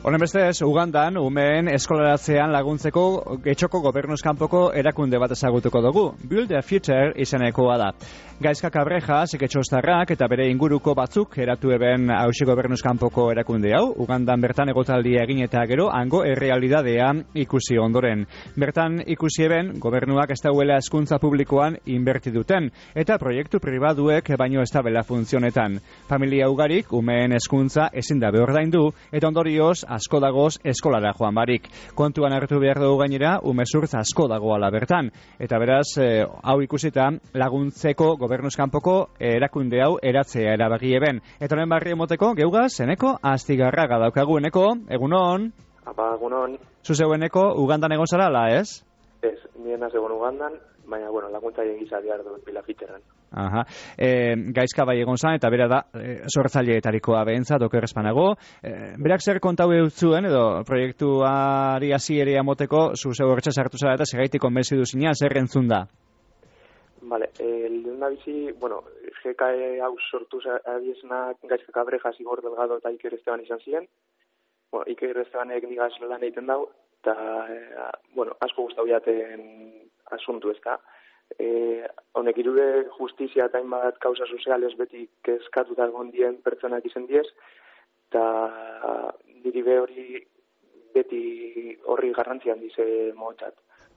Honen bestez, Ugandan, umeen eskolaratzean laguntzeko getxoko gobernuz kanpoko erakunde bat ezagutuko dugu. Build the Future izenekoa da. Gaizka Kabrejas, getxostarrak eta bere inguruko batzuk eratu eben hausi gobernuz kanpoko erakunde hau. Ugandan bertan egotaldia egin eta gero, hango errealidadea ikusi ondoren. Bertan ikusi eben, gobernuak ez dauela hezkuntza publikoan inberti duten, eta proiektu pribaduek baino ez dabela funtzionetan. Familia ugarik, umeen hezkuntza ezin da ordaindu, eta ondorioz, asko dagoz eskolara joan barik. Kontuan hartu behar dugu gainera, umezurtz asko dagoala bertan. Eta beraz, hau ikusita, laguntzeko gobernuz kanpoko erakunde hau eratzea erabaki eben. Eta honen barri emoteko, geugaz, Eneko Astigarraga daukagu. Eneko, egunon? Apa, egunon. Zuzeu Eneko, Ugandan egon zara, ala, ez? Ez, nien egon Ugandan, baina, laguntzaile gisa behar dut Pilafitxerran. Aha. Gaizka bai egon zan, eta bera da, sortzaileetarikoa behentzat, oker espanago. Berak zer kontau eutzuen, edo proiektuari hasiera amoteko, zuzeu horretxa sartu zara eta segaitik konbentzidu zinean, zer entzun da? Vale, lehena bizi, GKE hau sortu adiesna Gaizka Kabrejas, Igor Delgado eta Iker Esteban izan ziren. Iker Estebanek nigaz lan egiten dau, eta, asko gustau jaten asuntu ez da. Honek irude justizia eta hainbat kausa soziales beti kezkatuta egon dien pertsonak izen diez, eta niri be hori beti horri garrantzian dize motzat.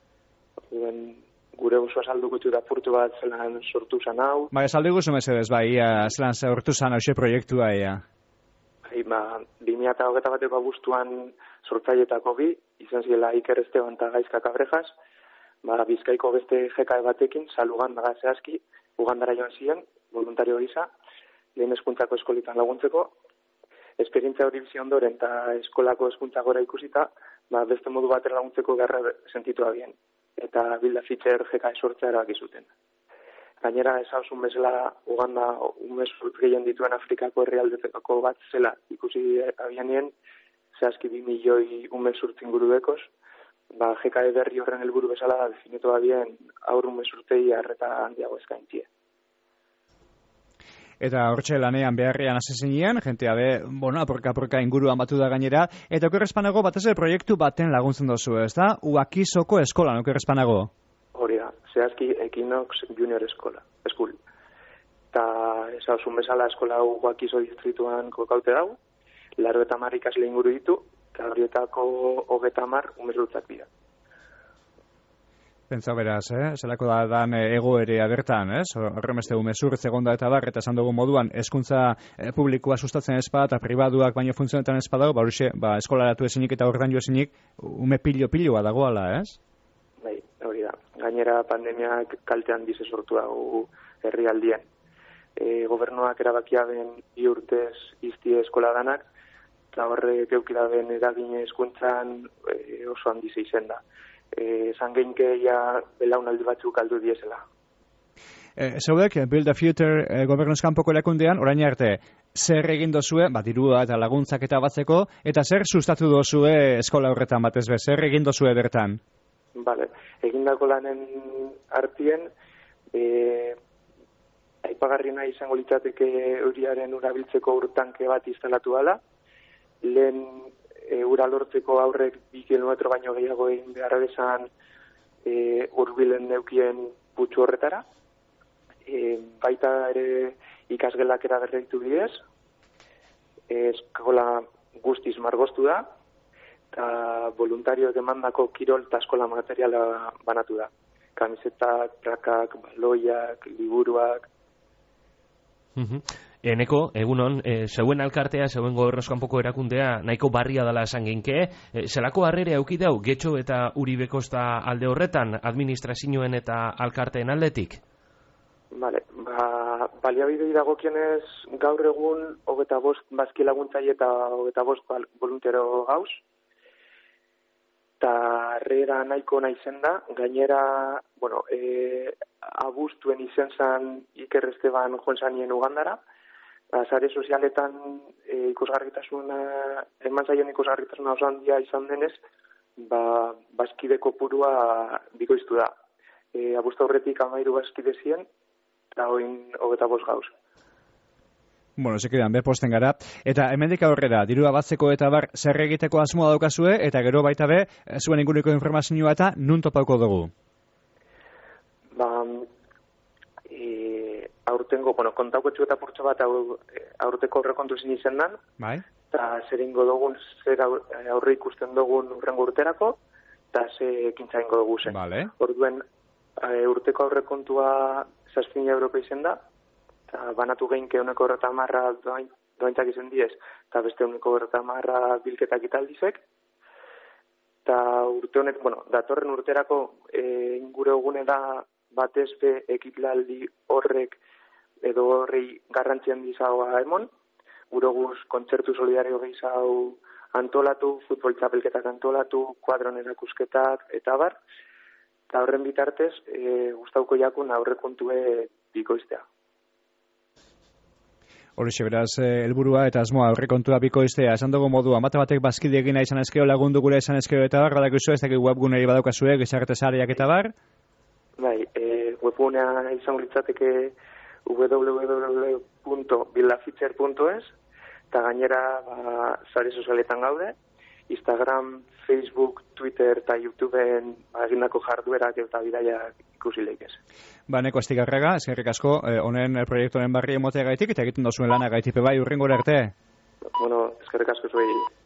Gure oso azalduko da purtu bat zelan sortu zan hau. Azalduko zu mesedez, zelan sortu zan hau proiektua, ea. 2021 abuztuan sortzailetako bi, izan ziela Iker Esteban eta Gaizka Kabrejas, Bizkaiko beste GKE batekin, Uganda zehazki, Ugandara joan ziren, voluntario gisa, lehen hezkuntzako eskolitan laguntzeko. Esperientzia hori bizi ondoren eta eskolako hezkuntza gora ikusita, beste modu batera laguntzeko beharra sentitu abien. Eta Build the Future GKE sortzea erabaki zuten. Gainera, esausun bezala Uganda umezurtz gehien dituen Afrikako herrialdetako bat zela ikusi abianien, zehazki 2 milioi umezurtz inguru dekoz, GKE berri horren helburu bezala definitu abien aur umezurtzei arreta handiago eskaintzia. Eta hortxe lanean beharrean hasi zinean, jentea apurka inguruan batu da gainera, eta okerrezpanago batez proiektu baten laguntzen dozu, ez da? Uakizoko eskolan, okerrezpanago? Hori da, zehazki Equinox Junior School. Eta esausun bezala eskola Uakizo distrituan kokaute dago, 80 ikasle inguru ditu, eta horietako 30 umezurtzak dira. Pentsa beraz, zelako da dan egoerea bertan, ez? Horremeste umezurtz egonda eta bar, eta esan dugu moduan, hezkuntza publikoa sustatzen ezpa, eta pribaduak baino funtzionetan ezpa dago, eskolaratu ezinik eta ordaindu ezinik, ume pilo-piloa dagoala, ez? Bai, hori da. Gainera pandemiak kaltean bize sortu dago herrialdien. Gobernuak erabakia ben 2 urtez iztie eskola danak, eta horrek eukida ben eragine hezkuntzan oso handiz izen da. Zan geinkeia belaunaldi batzuk aldu diezela. Zaudek, Build the Future gobernuz kanpoko erakundean, orain arte, zer egin dozue, dirua eta laguntzak eta batzeko, eta zer sustatu dozue eskola horretan batez be, zer egin dozue bertan? Bale, egindako lanen artien, aipagarriena izango litzateke euriaren urabiltzeko urtanke bat instalatu dela, lehen ura lortzeko aurrek 2 kilometro baino gehiago egin behar bezan hurbilen neukien putxu horretara. Baita ere ikasgelak eraberritu bidez, eskola guztiz margostu da, eta voluntarioek emandako kirol eta eskola materiala banatu da. Kamisetak, prakak, baloiak, liburuak. Eneko, egunon, zeuen alkartea, zeuen gobernuz kanpoko erakundea, nahiko barria dela esan genke, zelako harrere aukideu, Getxo eta Uribekosta alde horretan, administrazioen eta alkarteen aldetik? Vale, baliabidei dagokienez gaur egun 25 bazki laguntzaile eta 25 voluntero gauz, eta harrera nahiko naizen da, gainera, abuztuen izen zan Iker Esteban joan zanien Ugandara, sare sozialetan eman zaien ikusgarritasuna oso handia izan denez, bazkide kopurua bikoiztu da. Abuztu aurretik 13 bazkide ziren, eta oin 25 gauz. Bueno, sekidan, posten gara. Eta hemendik aurrera, dirua batzeko eta bar zer egiteko asmoa daukazue, eta gero baita be, zuen inguruko informazioa eta nun topauko dugu? Aurtengo, kontauketxu eta purtsu bat aurteko aurrekontu zin izen dan, Bai? eta zer ingo dugun, zer aurre ikusten dugun urrengo urterako, eta ze ekintza ingo dugu zen. Vale. Orduen, urteko aurrekontua 6.000 euroko izen da, eta banatu geinke uneko 30 doaintzak izen diez, eta beste uneko 30 bilketak italdizek, eta urte honek, datorren urterako ingure egune da batez be ekitlaldi horrek edo horrei garrantzian dizagoa emon, gure guz kontzertu solidario gehiago antolatu, futbol txapelketak antolatu, kuadron erakusketak, eta bar, eta horren bitartez, gustauko jakun aurrekontue bikoiztea. Horixe beraz, helburua eta asmoa aurrekontua bikoiztea. Esan dugu modua, mate batek bazkide egina izan ezkeo, lagundu gure izan ezkeo eta bar, badakizu ez dakik webguneri badaukazue, gizarrete sareak eta bar? Bai, webgunea izango litzateke www.bildafitcher.es eta gainera sare sozialetan gaude, Instagram, Facebook, Twitter eta YouTubeen egindako jarduerak eta bidaiak ikusi leikez. Neko Astigarraga, eskerrik asko, honen proiektu honen barri emotea gaitik, eta egiten dozuen lana gaitipe bai, urrengora arte. Eskerrik asko zuei.